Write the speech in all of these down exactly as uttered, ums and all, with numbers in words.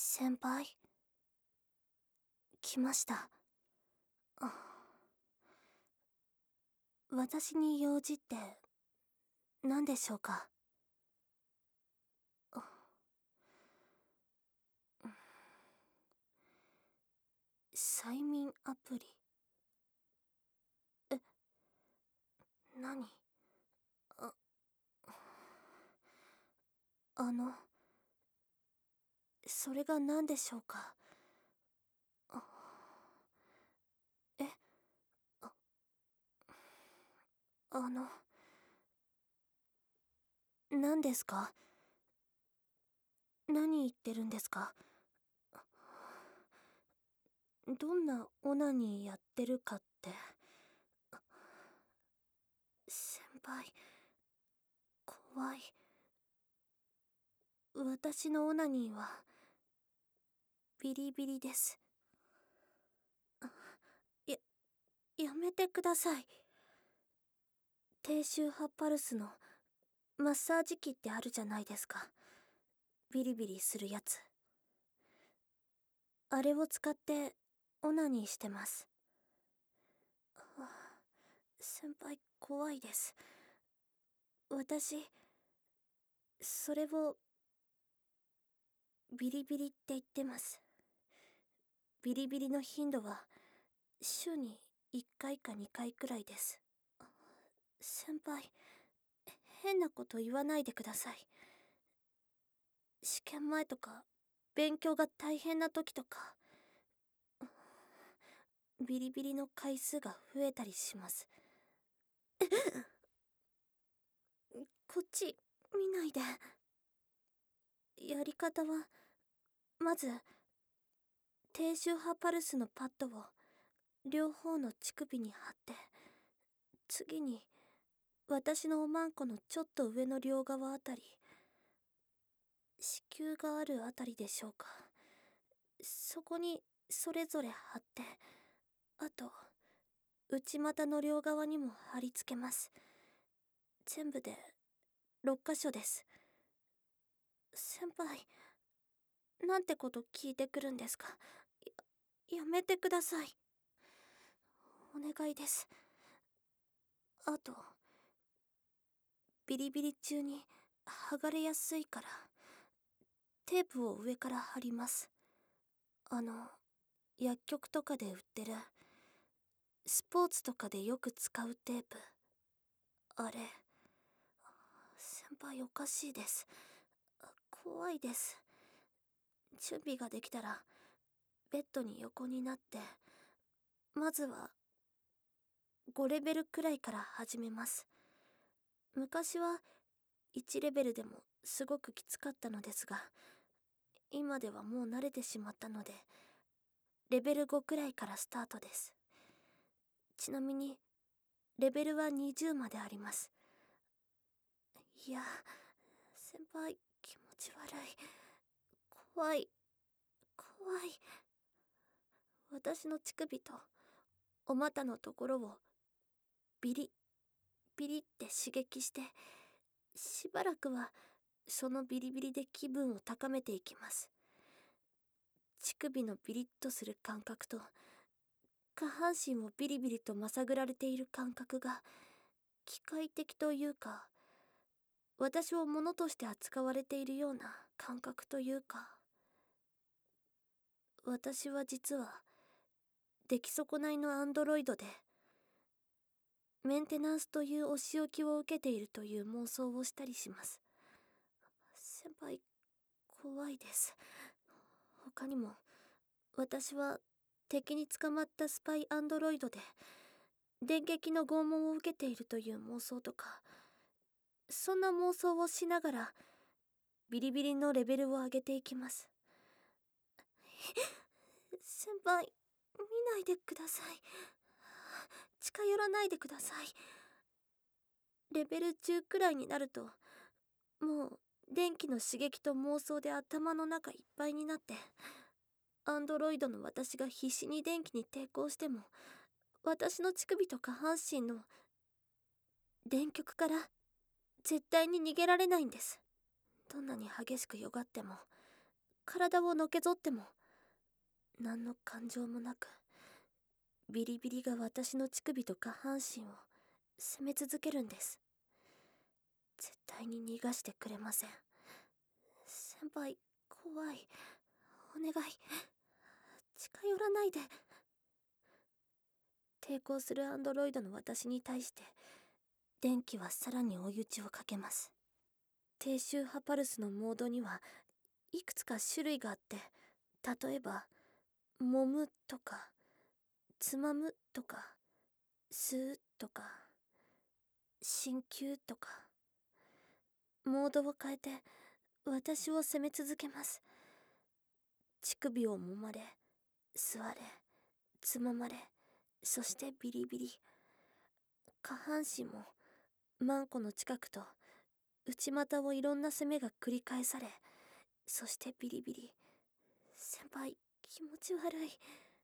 先輩、来ました。あ、私に用事って何でしょうか？あ、催眠アプリ。え、何？あ、あの、それが何でしょうか？あ、え、あ、あの、何ですか？何言ってるんですか？どんなオナニーやってるかって。先輩、怖い。私のオナニーはビリビリです。や、やめてください。低周波パルスのマッサージ機ってあるじゃないですか。ビリビリするやつ。あれを使ってオナニーしてます。はあ、先輩怖いです。私、それをビリビリって言ってます。ビリビリの頻度は週にいっかいかにかいくらいです。先輩、変なこと言わないでください。試験前とか勉強が大変な時とかビリビリの回数が増えたりします。こっち見ないで。やり方はまず低周波パルスのパッドを両方の乳首に貼って、次に私のおまんこのちょっと上の両側あたり、子宮があるあたりでしょうか、そこにそれぞれ貼って、あと内股の両側にも貼り付けます。全部でろっかしょです。先輩、なんてこと聞いてくるんですか？や、やめてください。お願いです。あと、ビリビリ中に剥がれやすいからテープを上から貼ります。あの、薬局とかで売ってる、スポーツとかでよく使うテープ。あれ、先輩おかしいです。怖いです。準備ができたらベッドに横になって、まずはごレベルくらいから始めます。昔はいちレベルでもすごくきつかったのですが、今ではもう慣れてしまったので、レベルごくらいからスタートです。ちなみにレベルはにじゅうまであります。いや、先輩気持ち悪い。怖い、怖い。私の乳首とお股のところをビリビリって刺激して、しばらくはそのビリビリで気分を高めていきます。乳首のビリッとする感覚と下半身をビリビリとまさぐられている感覚が機械的というか、私を物として扱われているような感覚というか、私は実は出来損ないのアンドロイドで、メンテナンスというお仕置きを受けているという妄想をしたりします。先輩怖いです。他にも私は敵に捕まったスパイアンドロイドで電撃の拷問を受けているという妄想とか、そんな妄想をしながらビリビリのレベルを上げていきます。先輩見ないでください。近寄らないでください。レベルじゅうくらいになると、もう電気の刺激と妄想で頭の中いっぱいになって、アンドロイドの私が必死に電気に抵抗しても、私の乳首と下半身の電極から絶対に逃げられないんです。どんなに激しくよがっても体をのけぞっても何の感情もなく、ビリビリが私の乳首と下半身を攻め続けるんです。絶対に逃がしてくれません。先輩、怖い。お願い、近寄らないで。抵抗するアンドロイドの私に対して電気はさらに追い打ちをかけます。低周波パルスのモードにはいくつか種類があって、例えば揉むとかつまむとか吸うとか鍼灸とか、モードを変えて私を責め続けます。乳首を揉まれ、吸われ、つままれ、そしてビリビリ。下半身もマンコの近くと内股をいろんな攻めが繰り返され、そしてビリビリ。先輩、気持ち悪い。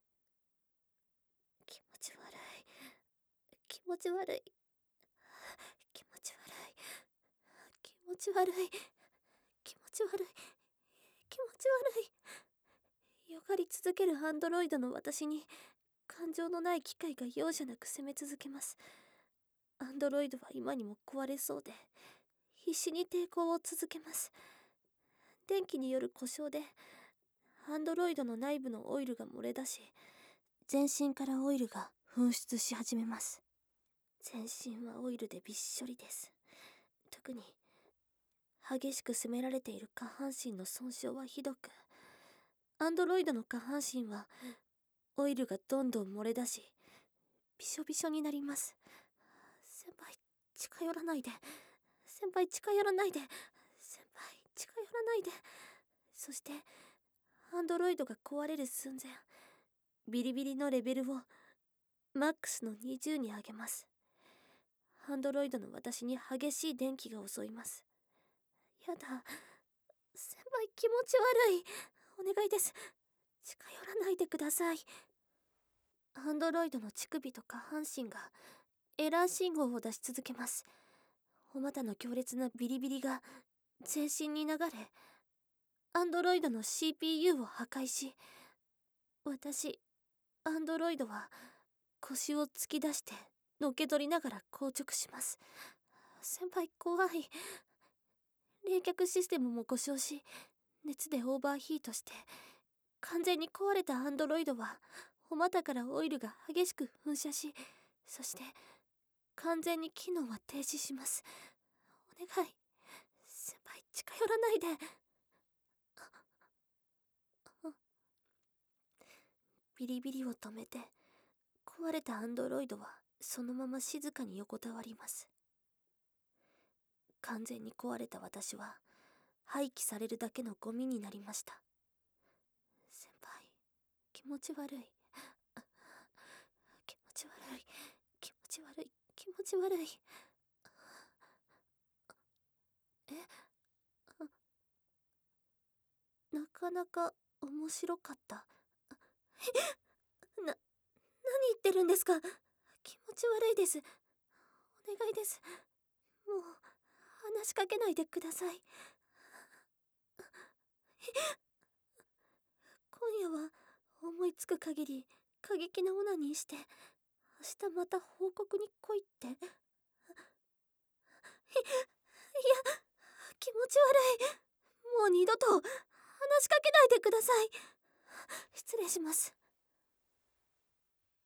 気持ち悪い。気持ち悪い。気持ち悪い。気持ち悪い。気持ち悪い。気持ち悪い。よがり続けるアンドロイドの私に感情のない機械が容赦なく攻め続けます。アンドロイドは今にも壊れそうで必死に抵抗を続けます。電気による故障でアンドロイドの内部のオイルが漏れ出し、全身からオイルが噴出し始めます。全身はオイルでびっしょりです。特に激しく攻められている下半身の損傷はひどく、アンドロイドの下半身はオイルがどんどん漏れ出しびしょびしょになります。先輩、近寄らないで。先輩、近寄らないで。先輩、近寄らないで。そしてアンドロイドが壊れる寸前、ビリビリのレベルをマックスのにじゅうに上げます。アンドロイドの私に激しい電気が襲います。やだ、先輩、気持ち悪い。お願いです、近寄らないでください。アンドロイドの乳首と下半身がエラー信号を出し続けます。お股の強烈なビリビリが全身に流れ、アンドロイドの シーピーユー を破壊し、私、アンドロイドは腰を突き出してのけ取りながら硬直します。先輩、怖い。冷却システムも故障し、熱でオーバーヒートして完全に壊れたアンドロイドはお股からオイルが激しく噴射し、そして完全に機能は停止します。お願い、先輩、近寄らないで。ビリビリを止めて壊れたアンドロイドはそのまま静かに横たわります。完全に壊れた私は廃棄されるだけのゴミになりました。先輩、気持ち悪い。気持ち悪い。気持ち悪い。気持ち悪い。え、なかなか面白かった。な、何言ってるんですか。気持ち悪いです。お願いです。もう話しかけないでください。今夜は思いつく限り過激なオナニーして、明日また報告に来いって。い、いや、気持ち悪い。もう二度と話しかけないでください。失礼します。